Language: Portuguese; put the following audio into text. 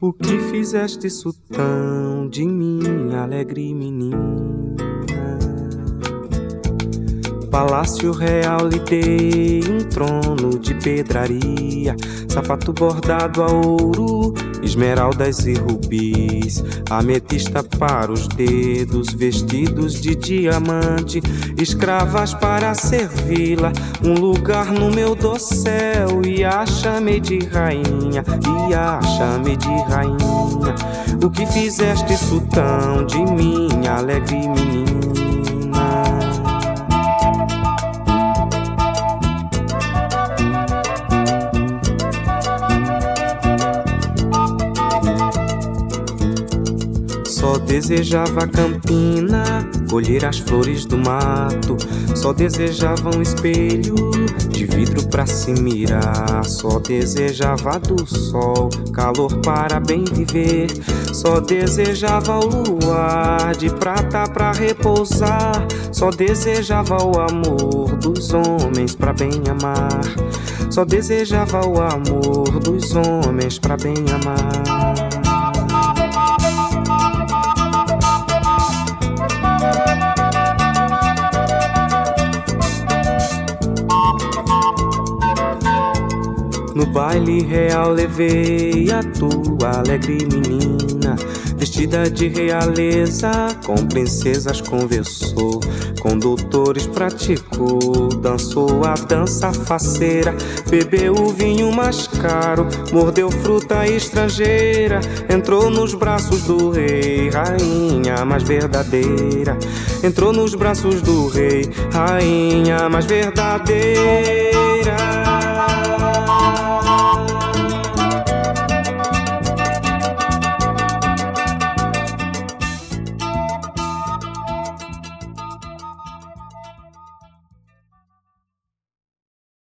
O que fizeste sultão de minha alegre menina? Palácio real lhe dei um trono de pedraria, sapato bordado a ouro, esmeraldas e rubis, ametista para os dedos, vestidos de diamante, escravas para servi-la, um lugar no meu dossel, e a chamei de rainha, e a chamei de rainha. O que fizeste sultão de minha alegre menina? Só desejava a campina, colher as flores do mato. Só desejava um espelho de vidro pra se mirar. Só desejava do sol, calor para bem viver. Só desejava o luar de prata pra repousar. Só desejava o amor dos homens pra bem amar. Só desejava o amor dos homens pra bem amar. No baile real levei a tua alegre menina, vestida de realeza, com princesas conversou, com doutores praticou, dançou a dança faceira, bebeu o vinho mais caro, mordeu fruta estrangeira, entrou nos braços do rei, rainha mais verdadeira. Entrou nos braços do rei, rainha mais verdadeira.